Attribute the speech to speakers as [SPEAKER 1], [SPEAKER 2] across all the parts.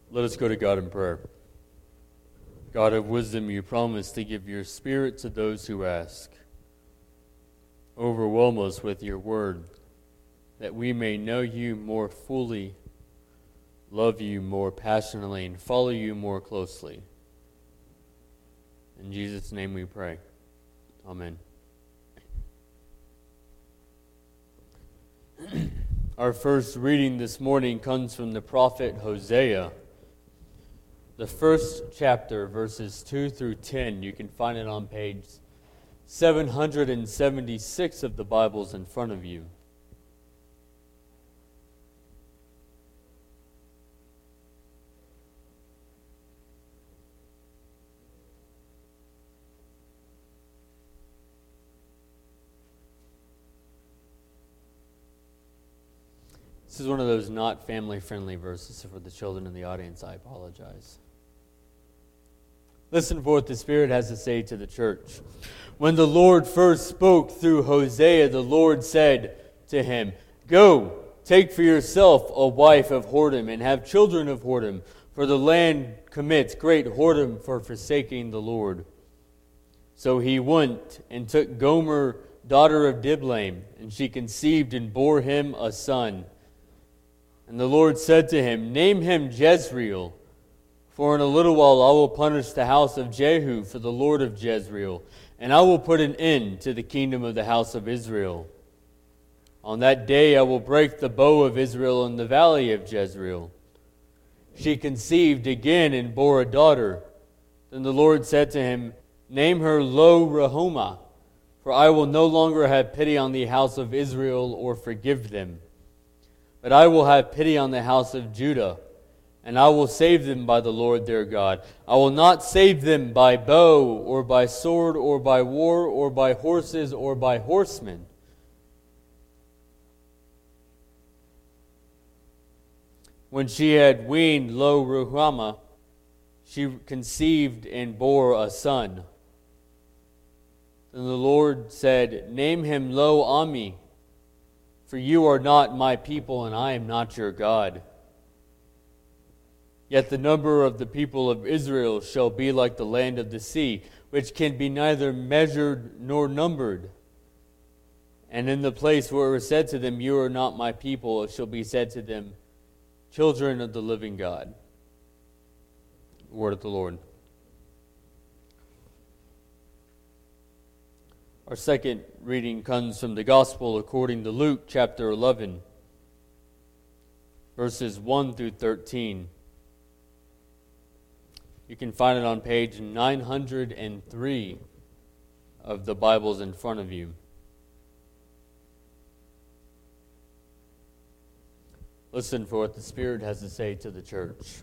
[SPEAKER 1] Let us go to God in prayer. God of wisdom, you promise to give your Spirit to those who ask. Overwhelm us with your word, that we may know you more fully, love you more passionately, and follow you more closely. In Jesus' name we pray. Amen. Our first reading this morning comes from the prophet Hosea. The first chapter, verses 2 through 10. You can find it on page 776 of the Bibles in front of you. This is one of those not family-friendly verses, so for the children in the audience, I apologize. Listen for what the Spirit has to say to the church. When the Lord first spoke through Hosea, the Lord said to him, "Go, take for yourself a wife of whoredom, and have children of whoredom, for the land commits great whoredom for forsaking the Lord." So he went and took Gomer, daughter of Diblaim, and she conceived and bore him a son. And the Lord said to him, "Name him Jezreel, for in a little while I will punish the house of Jehu for the Lord of Jezreel, and I will put an end to the kingdom of the house of Israel. On that day I will break the bow of Israel in the valley of Jezreel." She conceived again and bore a daughter. Then the Lord said to him, "Name her Lo-Ruhamah, for I will no longer have pity on the house of Israel or forgive them. But I will have pity on the house of Judah, and I will save them by the Lord their God. I will not save them by bow, or by sword, or by war, or by horses, or by horsemen." When she had weaned Lo-Ruhamah, she conceived and bore a son. Then the Lord said, "Name him Lo-Ammi, for you are not my people, and I am not your God. Yet the number of the people of Israel shall be like the land of the sea, which can be neither measured nor numbered. And in the place where it was said to them, 'You are not my people,' it shall be said to them, 'Children of the living God.'" Word of the Lord. Our second reading comes from the Gospel according to Luke chapter 11, verses 1 through 13. You can find it on page 903 of the Bibles in front of you. Listen for what the Spirit has to say to the church.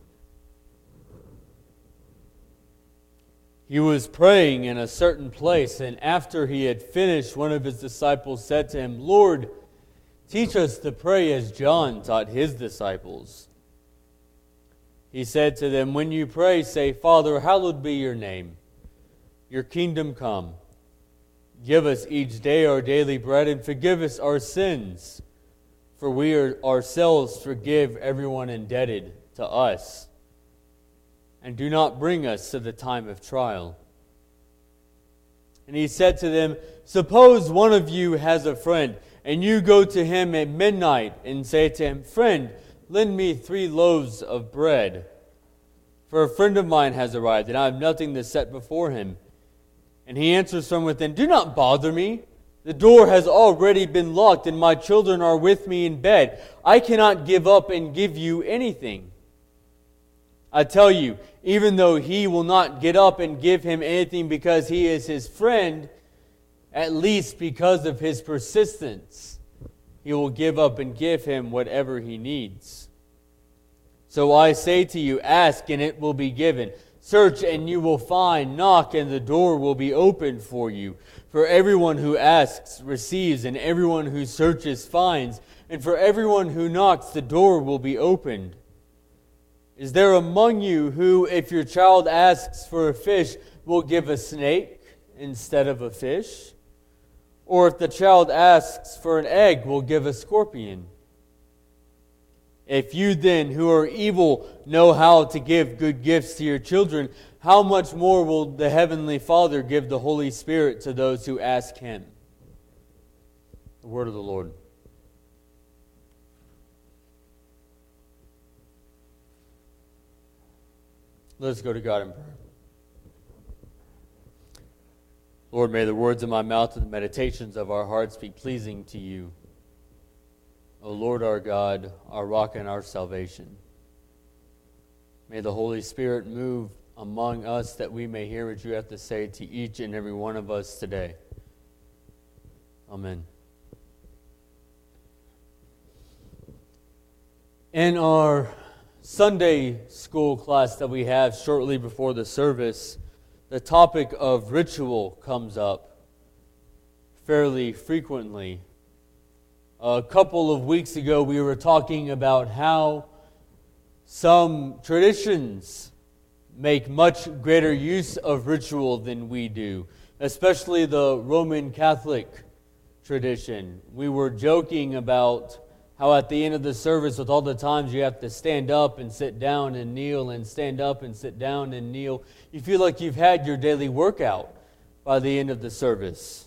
[SPEAKER 1] He was praying in a certain place, and after he had finished, one of his disciples said to him, "Lord, teach us to pray as John taught his disciples." He said to them, "When you pray, say, 'Father, hallowed be your name. Your kingdom come. Give us each day our daily bread, and forgive us our sins, for we ourselves forgive everyone indebted to us. And do not bring us to the time of trial.'" And he said to them, "Suppose one of you has a friend, and you go to him at midnight and say to him, 'Friend, lend me 3 loaves of bread, for a friend of mine has arrived, and I have nothing to set before him.' And he answers from within, 'Do not bother me. The door has already been locked, and my children are with me in bed. I cannot give up and give you anything.' I tell you, even though he will not get up and give him anything because he is his friend, at least because of his persistence, he will give up and give him whatever he needs. So I say to you, ask and it will be given. Search and you will find. Knock and the door will be opened for you. For everyone who asks receives, and everyone who searches finds, and for everyone who knocks the door will be opened. Is there among you who, if your child asks for a fish, will give a snake instead of a fish? Or if the child asks for an egg, will give a scorpion? If you then, who are evil, know how to give good gifts to your children, how much more will the Heavenly Father give the Holy Spirit to those who ask Him? The word of the Lord. Let us go to God in prayer. Lord, may the words of my mouth and the meditations of our hearts be pleasing to you. O Lord our God, our rock and our salvation. May the Holy Spirit move among us that we may hear what you have to say to each and every one of us today. Amen. In our Sunday school class that we have shortly before the service, the topic of ritual comes up fairly frequently. A couple of weeks ago, we were talking about how some traditions make much greater use of ritual than we do, especially the Roman Catholic tradition. We were joking about how at the end of the service, with all the times you have to stand up and sit down and kneel and stand up and sit down and kneel, you feel like you've had your daily workout by the end of the service.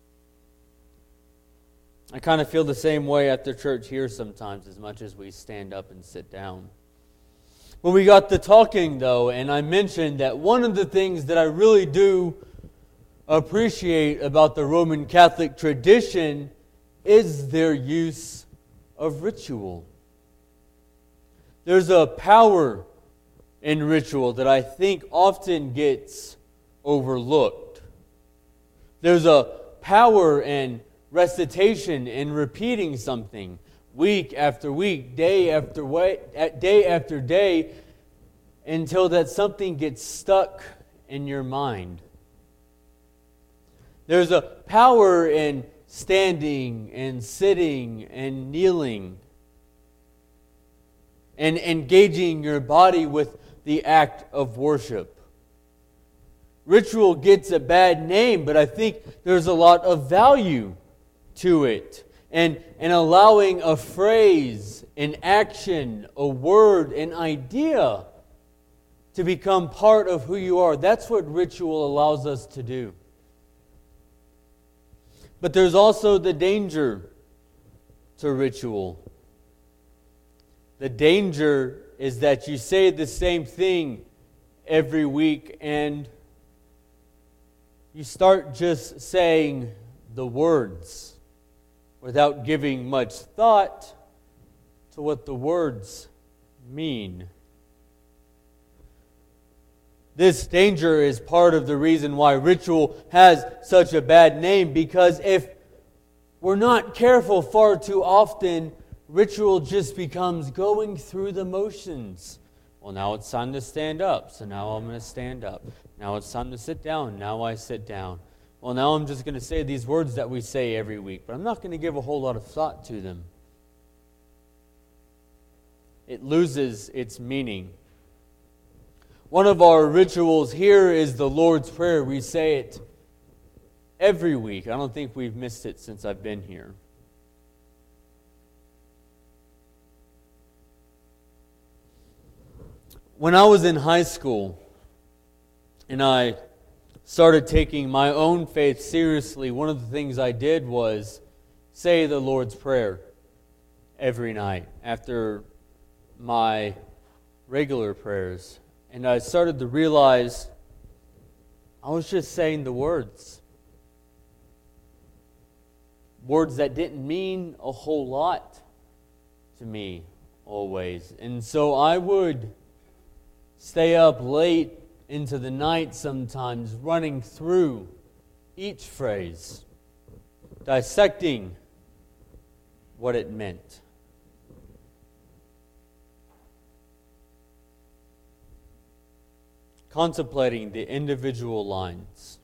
[SPEAKER 1] I kind of feel the same way at the church here sometimes, as much as we stand up and sit down. When we got to talking, though, and I mentioned that one of the things that I really do appreciate about the Roman Catholic tradition is their use of ritual. There's a power in ritual that I think often gets overlooked. There's a power in recitation and repeating something week after week, day after day, until that something gets stuck in your mind. There's a power in standing and sitting and kneeling and engaging your body with the act of worship. Ritual gets a bad name, but I think there's a lot of value to it. And allowing a phrase, an action, a word, an idea to become part of who you are. That's what ritual allows us to do. But there's also the danger to ritual. The danger is that you say the same thing every week and you start just saying the words without giving much thought to what the words mean. This danger is part of the reason why ritual has such a bad name, because if we're not careful far too often, ritual just becomes going through the motions. Well, now it's time to stand up, so now I'm going to stand up. Now it's time to sit down, now I sit down. Well, now I'm just going to say these words that we say every week, but I'm not going to give a whole lot of thought to them. It loses its meaning. One of our rituals here is the Lord's Prayer. We say it every week. I don't think we've missed it since I've been here. When I was in high school and I started taking my own faith seriously, one of the things I did was say the Lord's Prayer every night after my regular prayers. And I started to realize I was just saying the words. Words that didn't mean a whole lot to me always. And so I would stay up late into the night sometimes, running through each phrase, dissecting what it meant. Contemplating the individual lines.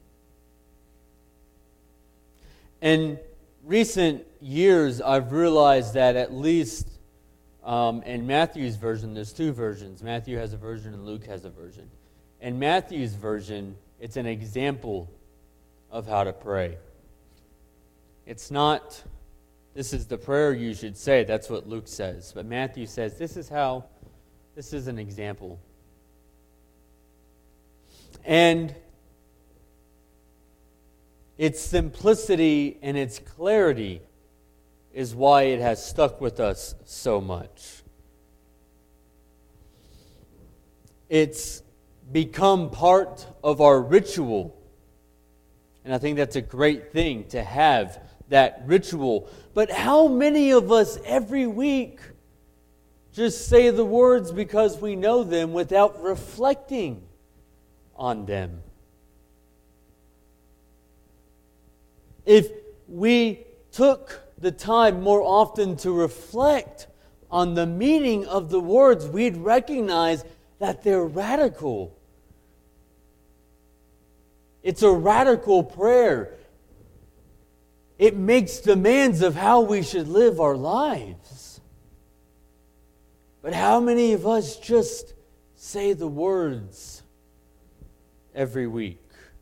[SPEAKER 1] In recent years, I've realized that at least in Matthew's version, there's two versions. Matthew has a version and Luke has a version. In Matthew's version, it's an example of how to pray. It's not This is the prayer you should say. That's what Luke says. But Matthew says, this is an example. And its simplicity and its clarity is why it has stuck with us so much. It's become part of our ritual. And I think that's a great thing to have that ritual. But how many of us every week just say the words because we know them without reflecting on them? If we took the time more often to reflect on the meaning of the words, we'd recognize that they're radical. It's a radical prayer. It makes demands of how we should live our lives. But how many of us just say the words every week?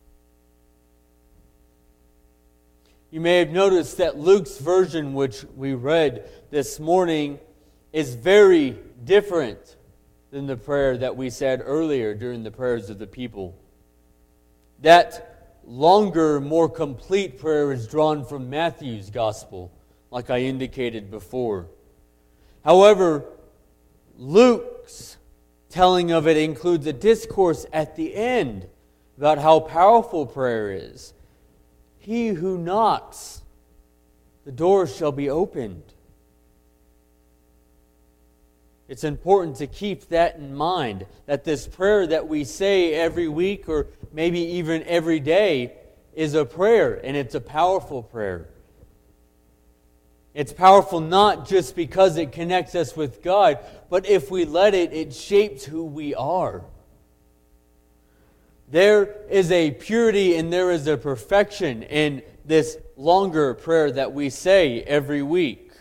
[SPEAKER 1] You may have noticed that Luke's version, which we read this morning, is very different than the prayer that we said earlier during the prayers of the people. That longer, more complete prayer is drawn from Matthew's gospel, like I indicated before. However, Luke's telling of it includes a discourse at the end about how powerful prayer is. He who knocks, the door shall be opened. It's important to keep that in mind, that this prayer that we say every week or maybe even every day is a prayer, and it's a powerful prayer. It's powerful not just because it connects us with God, but if we let it, it shapes who we are. There is a purity and there is a perfection in this longer prayer that we say every week.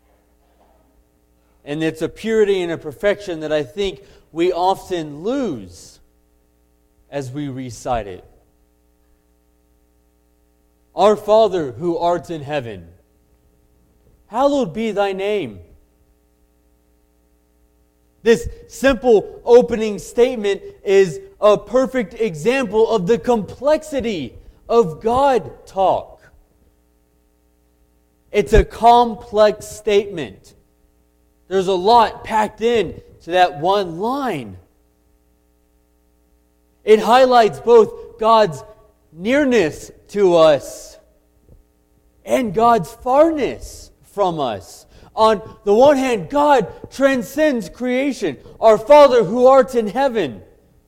[SPEAKER 1] And it's a purity and a perfection that I think we often lose as we recite it. Our Father who art in heaven, hallowed be thy name. This simple opening statement is a perfect example of the complexity of God talk. It's a complex statement. There's a lot packed in to that one line. It highlights both God's nearness to us and God's farness from us. On the one hand, God transcends creation. Our Father who art in heaven.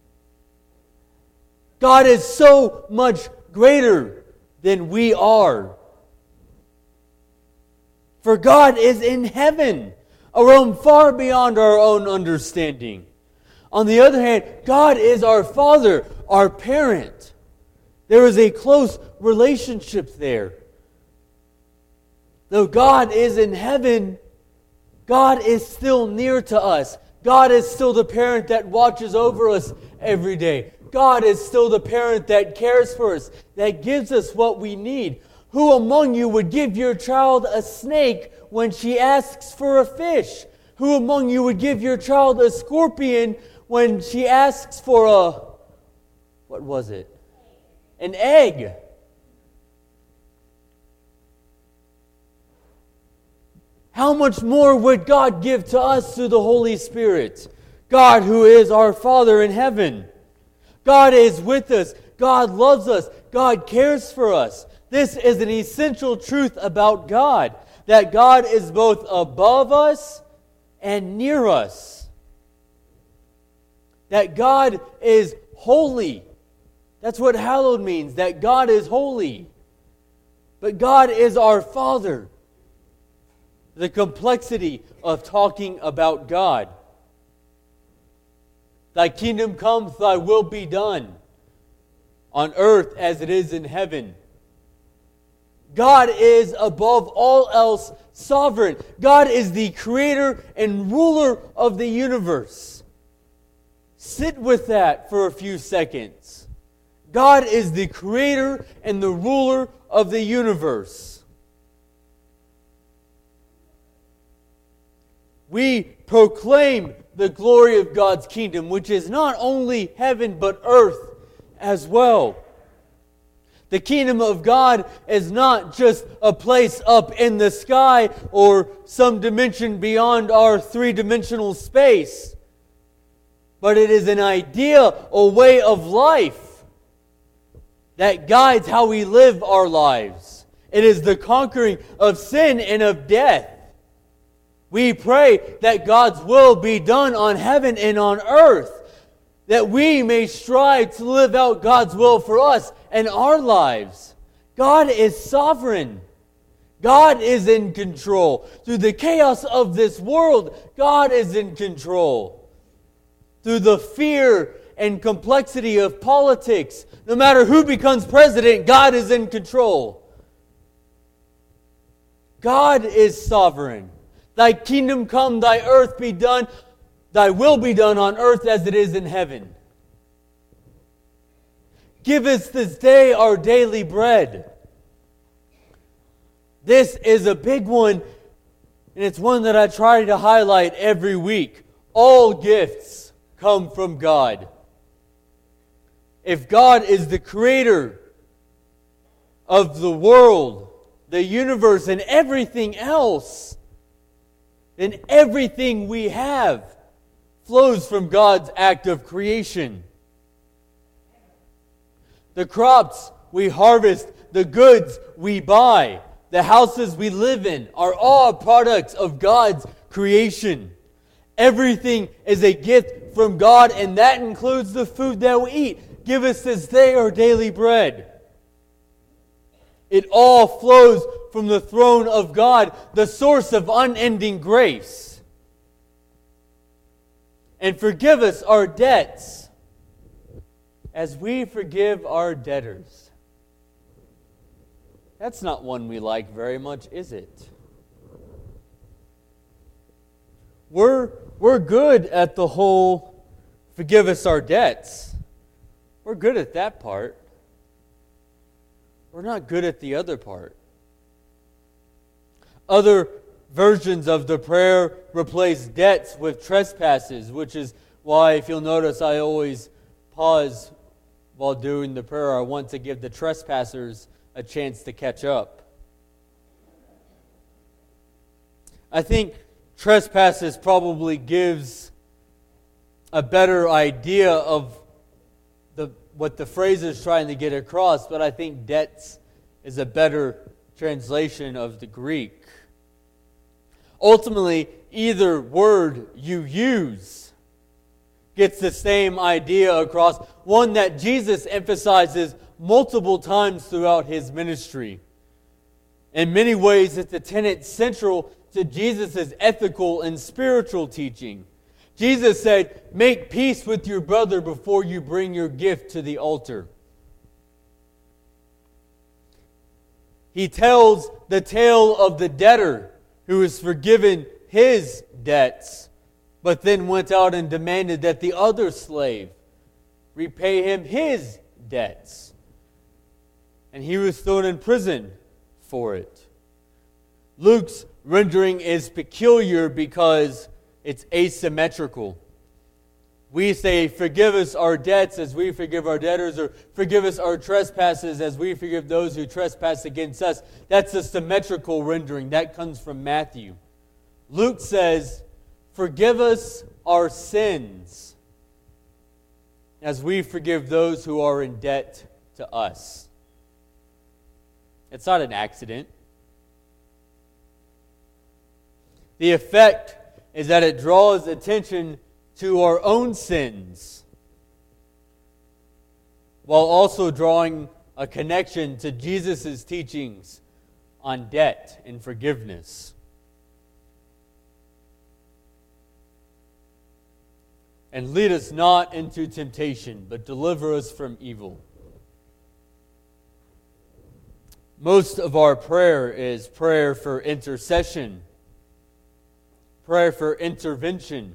[SPEAKER 1] God is so much greater than we are. For God is in heaven, a realm far beyond our own understanding. On the other hand, God is our Father, our parent. There is a close relationship there. Though God is in heaven, God is still near to us. God is still the parent that watches over us every day. God is still the parent that cares for us, that gives us what we need. Who among you would give your child a snake when she asks for a fish? Who among you would give your child a scorpion when she asks for an egg? How much more would God give to us through the Holy Spirit? God who is our Father in heaven. God is with us. God loves us. God cares for us. This is an essential truth about God, that God is both above us and near us. That God is holy. That's what hallowed means, that God is holy. But God is our Father. The complexity of talking about God. Thy kingdom come, thy will be done, on earth as it is in heaven. God is above all else sovereign. God is the creator and ruler of the universe. Sit with that for a few seconds. God is the creator and the ruler of the universe. we proclaim the glory of God's kingdom, which is not only heaven but earth as well. The kingdom of God is not just a place up in the sky or some dimension beyond our three-dimensional space, but it is an idea, a way of life that guides how we live our lives. It is the conquering of sin and of death. We pray that God's will be done on heaven and on earth, that we may strive to live out God's will for us and our lives. God is sovereign. God is in control. Through the chaos of this world, God is in control. Through the fear and complexity of politics, no matter who becomes president, God is in control. God is sovereign. Thy kingdom come, thy earth be done, thy will be done on earth as it is in heaven. Give us this day our daily bread. This is a big one, and it's one that I try to highlight every week. All gifts come from God. If God is the creator of the world, the universe, and everything else, then everything we have flows from God's act of creation. The crops we harvest, the goods we buy, the houses we live in are all products of God's creation. Everything is a gift from God, and that includes the food that we eat. Give us this day our daily bread. It all flows from the throne of God, the source of unending grace. And forgive us our debts as we forgive our debtors. That's not one we like very much, is it? We're good at the whole forgive us our debts. We're good at that part. We're not good at the other part. Other versions of the prayer replace debts with trespasses, which is why, if you'll notice, I always pause while doing the prayer. I want to give the trespassers a chance to catch up. I think trespasses probably gives a better idea of what the phrase is trying to get across, but I think debts is a better translation of the Greek. Ultimately, either word you use gets the same idea across, one that Jesus emphasizes multiple times throughout his ministry. In many ways, it's a tenet central to Jesus' ethical and spiritual teaching. Jesus said, "Make peace with your brother before you bring your gift to the altar." He tells the tale of the debtor who is forgiven his debts, but then went out and demanded that the other slave repay him his debts. And he was thrown in prison for it. Luke's rendering is peculiar because it's asymmetrical. We say, "Forgive us our debts as we forgive our debtors," or "Forgive us our trespasses as we forgive those who trespass against us." That's a symmetrical rendering. That comes from Matthew. Luke says, "Forgive us our sins as we forgive those who are in debt to us." It's not an accident. The effect is that it draws attention to our own sins, while also drawing a connection to Jesus' teachings on debt and forgiveness. And lead us not into temptation, but deliver us from evil. Most of our prayer is prayer for intercession, prayer for intervention.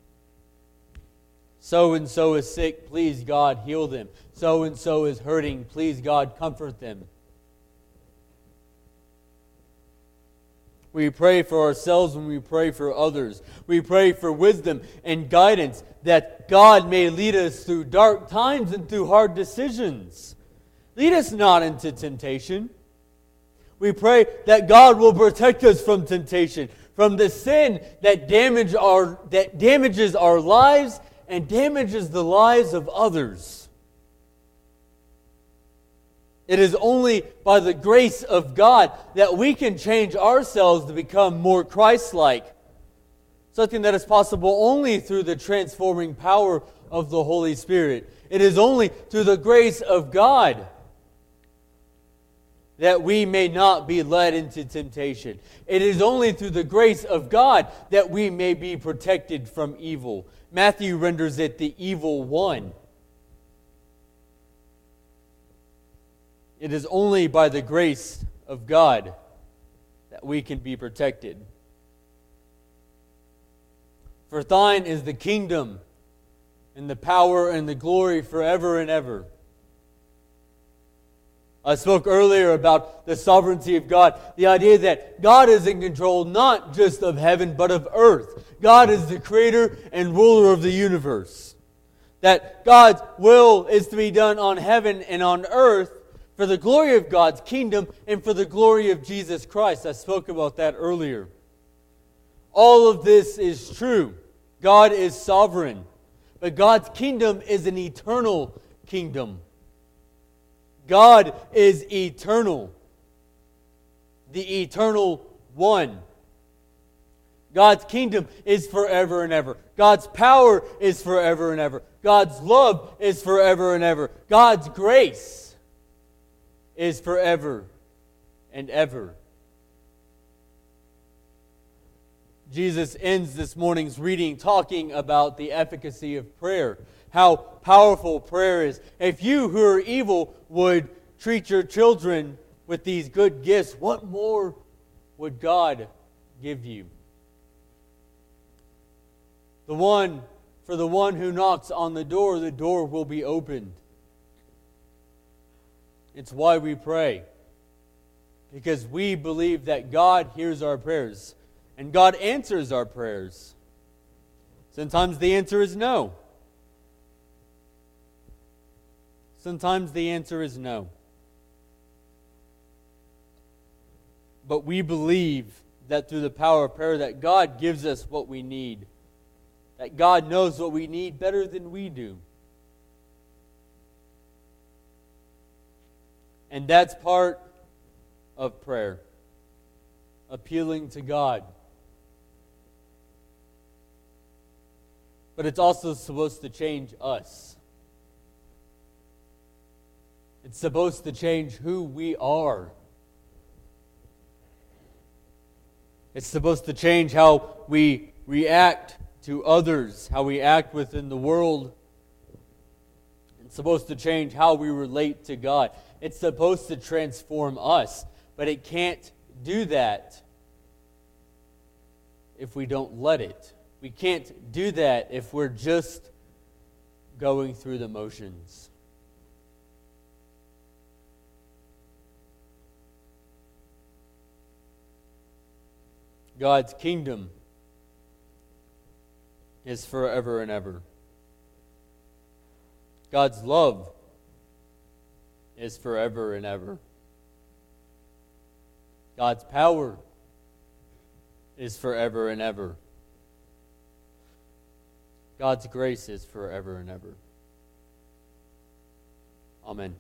[SPEAKER 1] So-and-so is sick, please God heal them. So-and-so is hurting, please God comfort them. We pray for ourselves when we pray for others. We pray for wisdom and guidance that God may lead us through dark times and through hard decisions. Lead us not into temptation. We pray that God will protect us from temptation, from the sin that damages our lives and damages the lives of others. It is only by the grace of God that we can change ourselves to become more Christ-like. Something that is possible only through the transforming power of the Holy Spirit. It is only through the grace of God that we may not be led into temptation. It is only through the grace of God that we may be protected from evil. Matthew renders it the evil one. It is only by the grace of God that we can be protected. For thine is the kingdom and the power and the glory forever and ever. I spoke earlier about the sovereignty of God, the idea that God is in control not just of heaven but of earth. God is the creator and ruler of the universe. That God's will is to be done on heaven and on earth for the glory of God's kingdom and for the glory of Jesus Christ. I spoke about that earlier. All of this is true. God is sovereign. But God's kingdom is an eternal kingdom. God is eternal. The eternal one. God's kingdom is forever and ever. God's power is forever and ever. God's love is forever and ever. God's grace is forever and ever. Jesus ends this morning's reading talking about the efficacy of prayer, how powerful prayer is. If you who are evil would treat your children with these good gifts, what more would God give you? For the one who knocks on the door will be opened. It's why we pray. Because we believe that God hears our prayers. And God answers our prayers. Sometimes the answer is no. Sometimes the answer is no. But we believe that through the power of prayer that God gives us what we need. That God knows what we need better than we do. And that's part of prayer. Appealing to God. But it's also supposed to change us. It's supposed to change who we are. It's supposed to change how we react to others, how we act within the world. It's supposed to change how we relate to God. It's supposed to transform us, but it can't do that if we don't let it. We can't do that if we're just going through the motions. God's kingdom is forever and ever. God's love is forever and ever. God's power is forever and ever. God's grace is forever and ever. Amen.